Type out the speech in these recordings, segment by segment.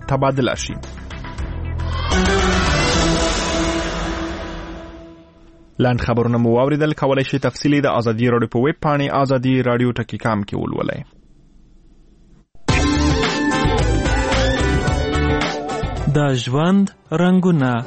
تبادله شي. لاند خبرونه مو واوریدل. کولای شي تفصیلی د ازادي رادیو په ویب پاڼې ازادي رادیو ټکی.com کې ولولئ. د ژوند رنگونه.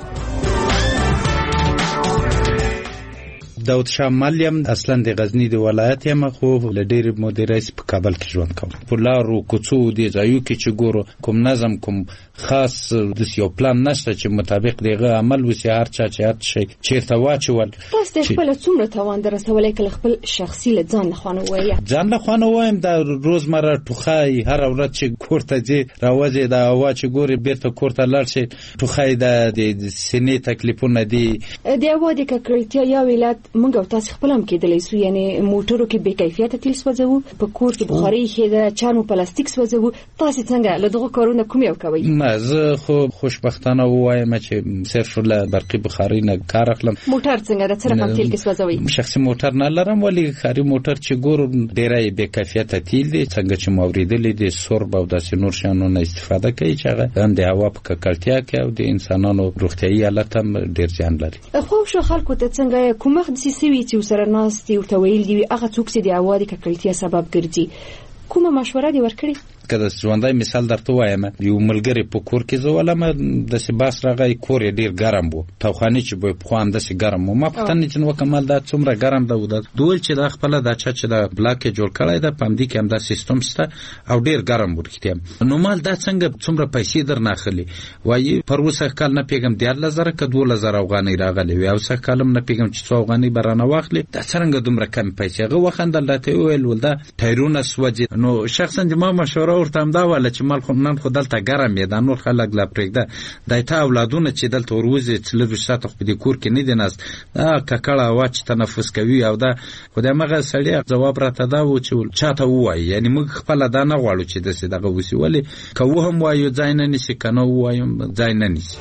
داود شاه مالیم اصلا د غزنی د ولایت یم، خو ل ډېر مدیریت په کابل کې ژوند کوم. په لارو کوڅو د ځایو کې چې ګورو کوم نظم کوم خاص د یو پلان نشته چې مطابق دغه عمل وسی، هر چا چې هر شي چیرته واچول. تاسو د خپل څومره توان در رسولای کله خپل شخصي لځان له خانه وایي؟ ځان له خانه وایم د روزمره ټوخای هر ورځ چې کورته ځي راوځي د هوا چې ګوري بیرته کورته لاړ شي، ټوخای د سینې تکلیفونه دي. د هوا د ککړتیا یا ولادت موږ او تاسو خپل هم کېدلی سو، یعنی موټرو کې بې کیفیته تیل سوځو، په کور کې بخاري کې د چرم پلاستیک سوځو. تاسو څنګه له دغه کارونو کوم یو کوي؟ نه زه خو خوشبختانه وایم چې صرف له برقي بخاري نه کار اخلم. موټر څنګه د څرخ تیل کې سوځوي؟ شخصي موټر نه لرم، ولی خاري موټر چې ګورم ډیره بې کیفیته تیل دي، څنګه چې موریدلې دي سورب او داسې نور شانو نه استفاده کوي چې هغه د هوا په ککړتیا کې او د انسانانو روغتیايي حالت هم ډیر زیان لري. خو شو خلکو ته څنګه کومه د سیسوي چې سره ناس دي او تویل دي هغه څوک چې د هوا د ککړتیا سبب ګرځي، کومه مشوره دی ورکړي؟ کله ژوندۍ مثال درته وایم، یو ملګری په کور کې زولم د سباس راغی، کور ډیر ګرم وو، توخانی چې به په خوان د سي ګرم وو. ما پتن چې نو کمال دا څومره ګرم ده ود دوی چې د خپل د چا چې د بلاک جوړ کړای د پمدی کې هم د سیستم سره او ډیر ګرم ورکتیم. نو مال دا څنګه څومره پیسې در ناخلي وایي پر وسه کال نه پیګم 10000 ک 2000 افغانۍ راغلي وي، او څه کالم نه پیګم چې 100 افغانۍ برانه واخلي. دا څنګه دومره کم پیسې غو وخندل دته ویل ولدا تایرونه سوځي. نو شخصا ما مشوره ورته هم دا ولا چې مال خو نن خو دلته ګرم دی، نور خلک لا پرېږده دایته اولادونه چې دلته وروزي چې له وشته خو په دې کور کې نه دي ناس دا ککړه واچ تنفس کوي. او دا خدای مغه سړی جواب راته دا و چې چاته وایي، یعنی موږ خپل دا نه غواړو چې دسه دغه وسی، ولی کوه هم وایو ځای نه نشي کنه وایم ځای نه نشي.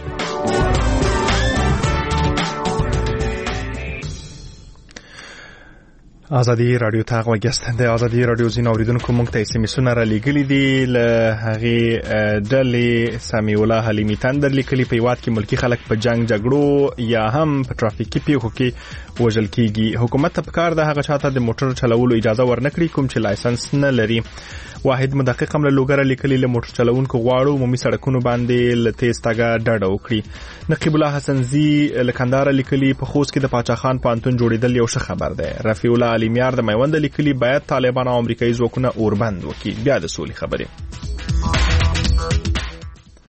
ازادي رادیو ته غوښتنه د ازادي رادیو زین اوریدونکو مونږ ته اسمسونه را لګلې دي له هغه ډلې سامي الله حلیمی تندر لیکلي په یوات کې ملکی خلک په جنگ جګړو یا هم په ترافیکي پیښو کې وژل کیږي. حکومت ته پکار ده هغه چاته د موټر چلولو اجازه ورنکړي کوم چې لایسنس نه لري. واحد مدقق هم له لوګره لیکلي له موټر چلوونکو غواړو عمومي سړکونو باندې له تیز تګه ډډه وکړي. نقیب الله حسن زی لکندار لیکلي په خوست کې د پاچا خان پانتون جوړیدل یو ښه خبر ده. رفیع الله علیمیار د میوند لیکلي باید طالبان او امریکایي ځواکونه اوربند وکړي. بیا د سولې خبره.